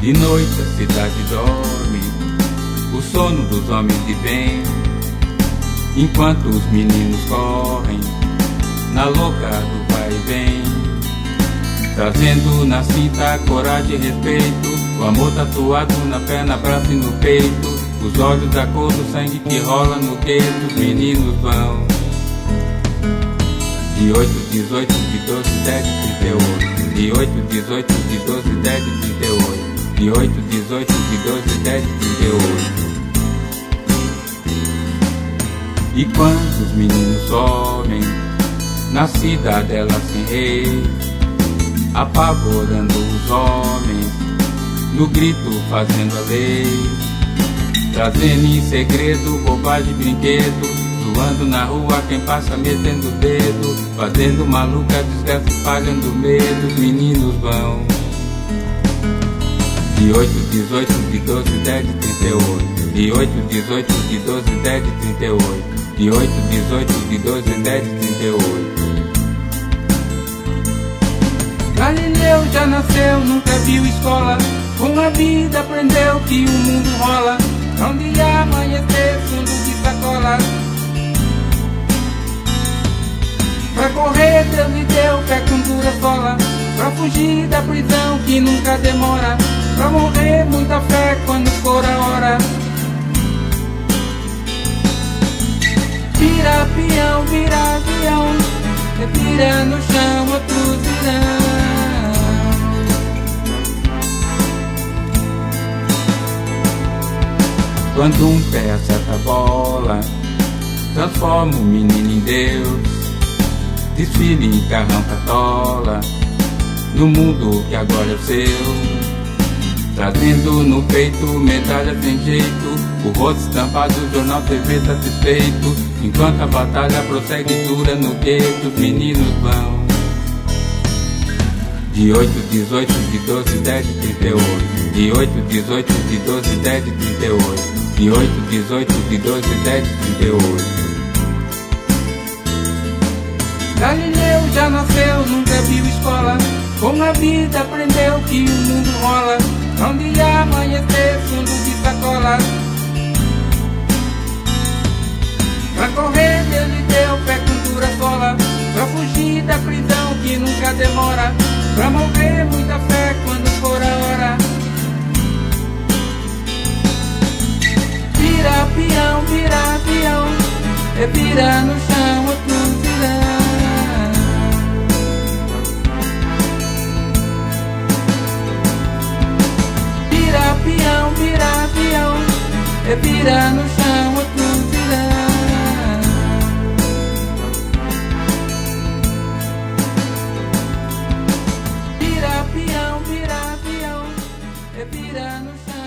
De noite a cidade dorme, o sono dos homens de bem, enquanto os meninos correm na louca do vai e vem, trazendo na cinta coragem e respeito, o amor tatuado na perna, braço e no peito, os olhos da cor do sangue que rola no queixo. Os meninos vão de 8, 18, de 12, 10, 38, de 8, 18, de 12, 10, 38, de 8, 18, de 12, 10, 38. E quando os meninos sobem na cidadela sem rei, apavorando os homens, no grito fazendo a lei, trazendo em segredo bobagem e brinquedo, zoando na rua quem passa metendo o dedo, fazendo maluca desgraça, espalhando medo. Os meninos vão de 8, 18, de 12, 10, 38, de 8, 18, de 12, 10, 38, de 8, 18, de 12, 10, 38. Galileu já nasceu, nunca viu escola, com a vida aprendeu que o mundo rola, onde amanhecer fundo de sacola. Pra correr Deus lhe deu pé com dura sola, pra fugir da prisão que nunca demora, pra morrer muita fé quando for a hora. Vira peão, vira avião, vira no chão, outros virão. Quando um pé acerta a bola, transforma o menino em Deus, desfile em carrão catola, no mundo que agora é o seu, trazendo no peito medalha sem jeito, o rosto estampado, o jornal TV satisfeito, enquanto a batalha prossegue dura no gueto. Os meninos vão de 8, 18, de 12, 10, 38, de 8, 18, de 12, 10, 38, de 8, 18, de 12, 10, 38. Galileu já nasceu, nunca viu escola, com a vida aprendeu que o mundo rola, onde amanhecer fundo de sacola. Pra correr Deus lhe deu pé com dura sola, pra fugir da prisão que nunca demora, pra morrer muita fé quando for a hora. Vira peão, vira avião, vira no chão, outros virão. Vira peão, vira avião, vira no chão, outros virão. Vira peão, vira avião, vira no chão.